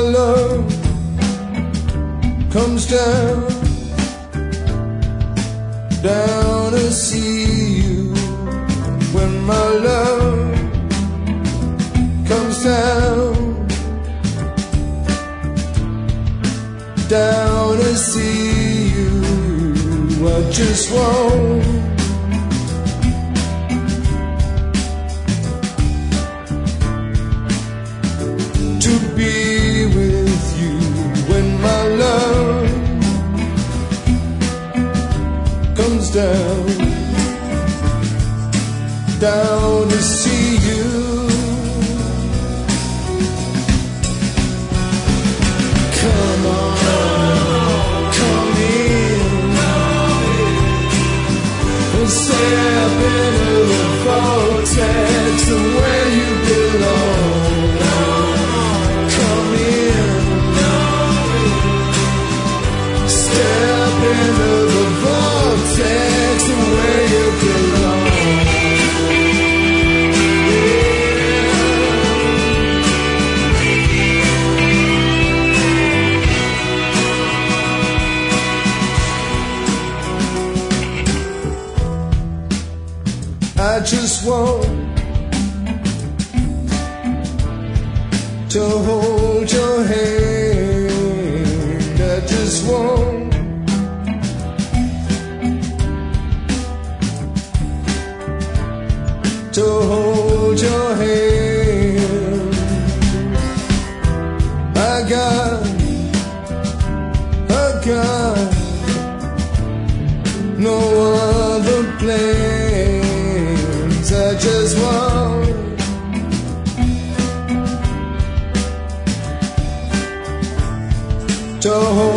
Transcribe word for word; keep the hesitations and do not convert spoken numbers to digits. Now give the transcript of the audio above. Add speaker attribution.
Speaker 1: love comes down, down to see you. When my love comes down, down to see you, I just want to be with you. When my love comes down, down to see you. Come on, come in, and step into the vortex of where you belong. Come in, step into the vortex of where you belong. I just want to hold your hand. I just want to hold your hand. I got, I got no other plan. I just want to hold